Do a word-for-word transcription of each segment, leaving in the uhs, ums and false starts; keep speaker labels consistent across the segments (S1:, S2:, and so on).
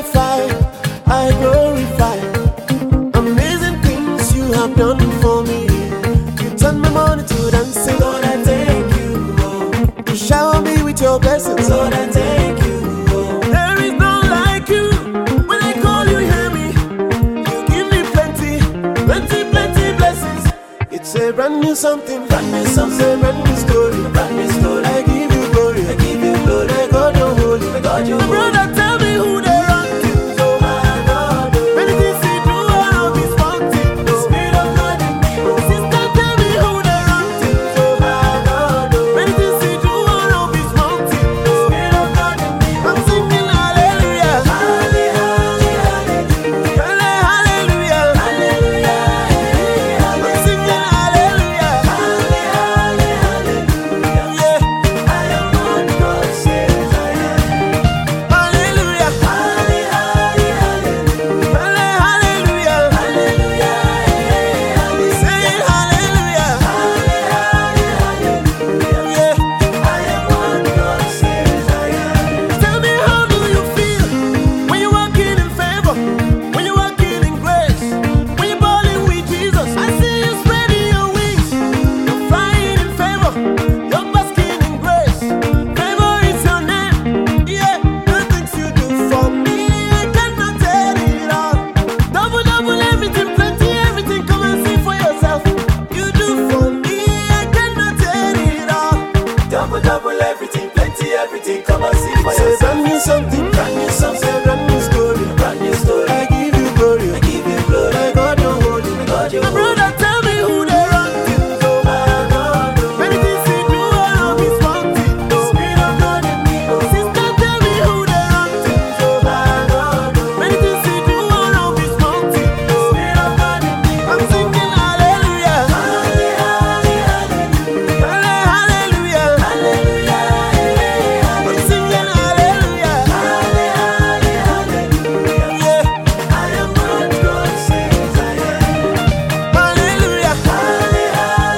S1: magnify, I glorify. Amazing things you have done for me. You turn my morning to dancing. Lord, I thank you. Oh. You shower me with your blessings. Lord, I thank you. Oh. There is none like you. When I call you, hear me. You give me plenty, plenty, plenty blessings. It's a brand new something, brand new something, a brand new story, brand new story. I give you glory, I give you glory. I God, you're holy, I God, you're holy. Brother, tell me who they run to. Oh my God, oh. Many things he do, all of his mountain. The Spirit of God in me. Oh. Sister, tell me who they run to. Oh my God, oh. Many things he do, all of his mountain. The Spirit of God in me. I'm singing hallelujah, hallelujah, hallelujah, hallelujah. I'm singing hallelujah, hallelujah, hallelujah. Yeah, I am what God says I am. Hallelujah, hallelujah, hallelujah, hallelujah. Say hallelujah, hallelujah. Yeah, I am what God says I am. Tell me, how do you feel when you're walking in favor, when you're walking in grace, when you're balling with Jesus? I see you spreading your wings, you're flying in favor, you're basking in grace. Favor is your name, yeah. The things you do for me, I cannot tell it all. Double, double, everything, plenty, everything. Come and see for yourself. You do for me, I cannot tell it all. Double, double, everything, plenty, everything. Come and see for yourself. Say brand new something, brand new something, say brand new story, brand new story. I give you glory, I give you glory. I God, you're holy, I God, you're holy. My brother, tell me who they run to. Oh my God, oh. Many things he do, all of his mountain. The Spirit of God in me. Oh. Sister, tell me who they run to. Oh my God, oh. Many things he do, all of his mountain. The Spirit of God in me. I'm singing hallelujah, hallelujah, hallelujah, hallelujah, hallelujah. I'm singing hallelujah, hallelujah, hallelujah. Yeah, I am what God says I am. Hallelujah, hallelujah,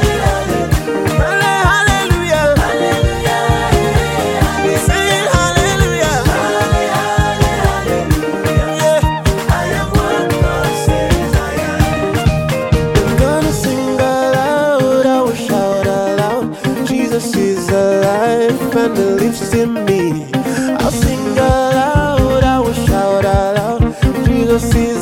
S1: hallelujah, hallelujah. We sing hallelujah, hallelujah. Yeah, I am what God says I am. I'm gonna sing aloud, I will shout aloud. Jesus is alive and lives in me. I'll sing aloud, I will shout aloud. Jesus is